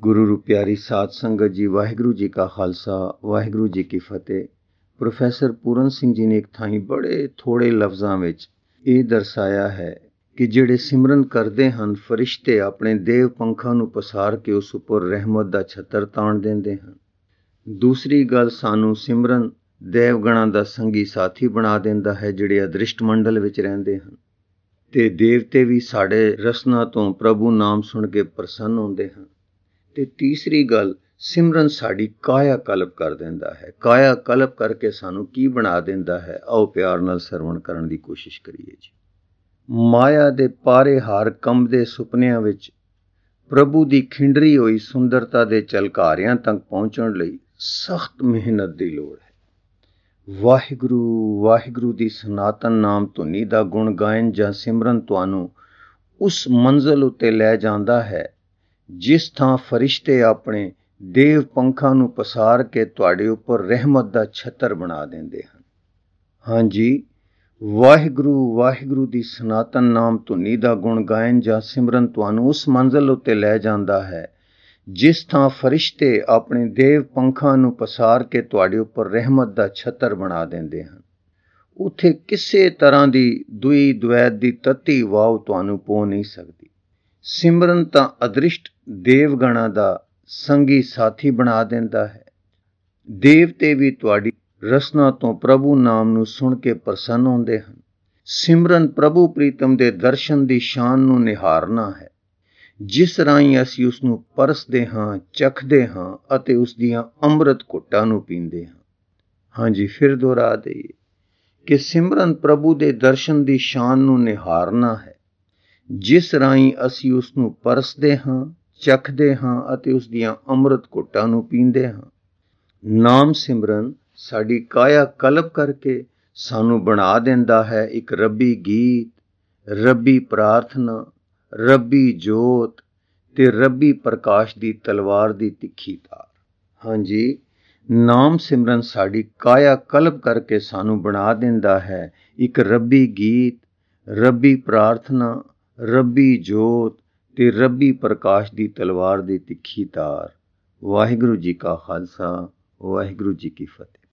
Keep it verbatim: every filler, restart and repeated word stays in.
ਗੁਰੂ ਰੂ ਪਿਆਰੀ ਸਾਧ ਸੰਗਤ ਜੀ, ਵਾਹਿਗੁਰੂ ਜੀ ਕਾ ਖਾਲਸਾ, ਵਾਹਿਗੁਰੂ ਜੀ ਕੀ ਫਤਿਹ। ਪ੍ਰੋਫੈਸਰ ਪੂਰਨ ਸਿੰਘ ਜੀ ਨੇ ਇੱਕ ਥਾਈਂ ਬੜੇ ਥੋੜੇ ਲਫ਼ਜ਼ਾਂ ਵਿੱਚ ਇਹ ਦਰਸਾਇਆ ਹੈ ਕਿ ਜਿਹੜੇ ਸਿਮਰਨ ਕਰਦੇ ਹਨ, ਫਰਿਸ਼ਤੇ ਆਪਣੇ ਦੇਵ ਪੰਖਾਂ ਨੂੰ ਪਸਾਰ ਕੇ ਉਸ ਉੱਪਰ ਰਹਿਮਤ ਦਾ ਛੱਤਰ ਤਾਣ ਦਿੰਦੇ ਹਨ। ਦੂਸਰੀ ਗੱਲ, ਸਾਨੂੰ ਸਿਮਰਨ ਦੇਵਗਣਾਂ ਦਾ ਸੰਗੀ ਸਾਥੀ ਬਣਾ ਦਿੰਦਾ ਹੈ ਜਿਹੜੇ ਅਦ੍ਰਿਸ਼ਟ ਮੰਡਲ ਵਿੱਚ ਰਹਿੰਦੇ ਹਨ, ਤੇ ਦੇਵਤੇ ਵੀ ਸਾਡੇ ਰਸਨਾ ਤੋਂ ਪ੍ਰਭੂ ਨਾਮ ਸੁਣ ਕੇ ਪ੍ਰਸੰਨ ਹੁੰਦੇ ਹਨ। ਤੇ ਤੀਸਰੀ ਗੱਲ, ਸਿਮਰਨ ਸਾਡੀ ਕਾਇਆ ਕਲਪ ਕਰ ਦਿੰਦਾ ਹੈ। ਕਾਇਆ ਕਲਪ ਕਰਕੇ ਸਾਨੂੰ ਕੀ ਬਣਾ ਦਿੰਦਾ ਹੈ, ਆਓ ਪਿਆਰ ਨਾਲ ਸਰਵਣ ਕਰਨ ਦੀ ਕੋਸ਼ਿਸ਼ ਕਰੀਏ ਜੀ। ਮਾਇਆ ਦੇ ਪਾਰੇ ਹਾਰ ਕੰਬਦੇ ਸੁਪਨਿਆਂ ਵਿੱਚ ਪ੍ਰਭੂ ਦੀ ਖਿੰਡਰੀ ਹੋਈ ਸੁੰਦਰਤਾ ਦੇ ਝਲਕਾਰਿਆਂ ਤੱਕ ਪਹੁੰਚਣ ਲਈ ਸਖਤ ਮਿਹਨਤ ਦੀ ਲੋੜ ਹੈ। ਵਾਹਿਗੁਰੂ ਵਾਹਿਗੁਰੂ ਦੀ ਸਨਾਤਨ ਨਾਮ ਧੁਨੀ ਦਾ ਗੁਣ ਗਾਇਨ ਜਾਂ ਸਿਮਰਨ ਤੁਹਾਨੂੰ ਉਸ ਮੰਜ਼ਿਲ ਉੱਤੇ ਲੈ ਜਾਂਦਾ ਹੈ ਜਿਸ ਥਾਂ ਫਰਿਸ਼ਤੇ ਆਪਣੇ ਦੇਵ ਪੰਖਾਂ ਨੂੰ ਪਸਾਰ ਕੇ ਤੁਹਾਡੇ ਉੱਪਰ ਰਹਿਮਤ ਦਾ ਛੱਤਰ ਬਣਾ ਦਿੰਦੇ ਹਨ। ਹਾਂਜੀ, ਵਾਹਿਗੁਰੂ ਵਾਹਿਗੁਰੂ ਦੀ ਸਨਾਤਨ ਨਾਮ ਧੁਨੀ ਦਾ ਗੁਣ ਗਾਇਨ ਜਾਂ ਸਿਮਰਨ ਤੁਹਾਨੂੰ ਉਸ ਮੰਜ਼ਿਲ ਉੱਤੇ ਲੈ ਜਾਂਦਾ ਹੈ ਜਿਸ ਥਾਂ ਫਰਿਸ਼ਤੇ ਆਪਣੇ ਦੇਵ ਪੰਖਾਂ ਨੂੰ ਪਸਾਰ ਕੇ ਤੁਹਾਡੇ ਉੱਪਰ ਰਹਿਮਤ ਦਾ ਛੱਤਰ ਬਣਾ ਦਿੰਦੇ ਹਨ। ਉੱਥੇ ਕਿਸੇ ਤਰ੍ਹਾਂ ਦੀ ਦੁਈ ਦੁਐਤ ਦੀ ਤੱਤੀ ਵਾਵ ਤੁਹਾਨੂੰ ਪੋ ਨਹੀਂ ਸਕਦੀ। ਸਿਮਰਨ ਤਾਂ ਅਦ੍ਰਿਸ਼ਟ ਦੇਵਗਣਾਂ ਦਾ ਸੰਗੀ ਸਾਥੀ ਬਣਾ ਦਿੰਦਾ ਹੈ। ਦੇਵਤੇ ਵੀ ਤੁਹਾਡੀ ਰਸਨਾ ਤੋਂ ਪ੍ਰਭੂ ਨਾਮ ਨੂੰ ਸੁਣ ਕੇ ਪ੍ਰਸੰਨ ਹੁੰਦੇ ਹਨ। ਸਿਮਰਨ ਪ੍ਰਭੂ ਪ੍ਰੀਤਮ ਦੇ ਦਰਸ਼ਨ ਦੀ ਸ਼ਾਨ ਨੂੰ ਨਿਹਾਰਨਾ ਹੈ, ਜਿਸ ਰਾਹੀਂ ਅਸੀਂ ਉਸ ਨੂੰ ਪਰਸਦੇ ਹਾਂ, ਚਖਦੇ ਹਾਂ ਅਤੇ ਉਸ ਦੀਆਂ ਅੰਮ੍ਰਿਤ ਘੁੱਟਾਂ ਨੂੰ ਪੀਂਦੇ ਹਾਂ। ਹਾਂਜੀ, ਫਿਰ ਦੁਹਰਾ ਦਈਏ ਕਿ ਸਿਮਰਨ ਪ੍ਰਭੂ ਦੇ ਦਰਸ਼ਨ ਦੀ ਸ਼ਾਨ ਨੂੰ ਨਿਹਾਰਨਾ ਹੈ, ਜਿਸ ਰਾਹੀਂ ਅਸੀਂ ਉਸ ਨੂੰ ਪਰਸਦੇ ਹਾਂ, ਚਖਦੇ ਹਾਂ ਅਤੇ ਉਸ ਦੀਆਂ ਅੰਮ੍ਰਿਤ ਘੁੱਟਾਂ ਨੂੰ ਪੀਂਦੇ ਹਾਂ। ਨਾਮ ਸਿਮਰਨ ਸਾਡੀ ਕਾਇਆ ਕਲਪ ਕਰਕੇ ਸਾਨੂੰ ਬਣਾ ਦਿੰਦਾ ਹੈ ਇੱਕ ਰੱਬੀ ਗੀਤ, ਰੱਬੀ ਪ੍ਰਾਰਥਨਾ, ਰੱਬੀ ਜੋਤ ਤੇ ਰੱਬੀ ਪ੍ਰਕਾਸ਼ ਦੀ ਤਲਵਾਰ ਦੀ ਤਿੱਖੀ ਧਾਰ। ਹਾਂਜੀ, ਨਾਮ ਸਿਮਰਨ ਸਾਡੀ ਕਾਇਆ ਕਲਪ ਕਰਕੇ ਸਾਨੂੰ ਬਣਾ ਦਿੰਦਾ ਹੈ ਇੱਕ ਰੱਬੀ ਗੀਤ, ਰੱਬੀ ਪ੍ਰਾਰਥਨਾ, ਰੱਬੀ ਜੋਤ ਤੇ ਰੱਬੀ ਪ੍ਰਕਾਸ਼ ਦੀ ਤਲਵਾਰ ਦੀ ਤਿੱਖੀ ਧਾਰ। ਵਾਹਿਗੁਰੂ ਜੀ ਕਾ ਖਾਲਸਾ, ਵਾਹਿਗੁਰੂ ਜੀ ਕੀ ਫਤਿਹ।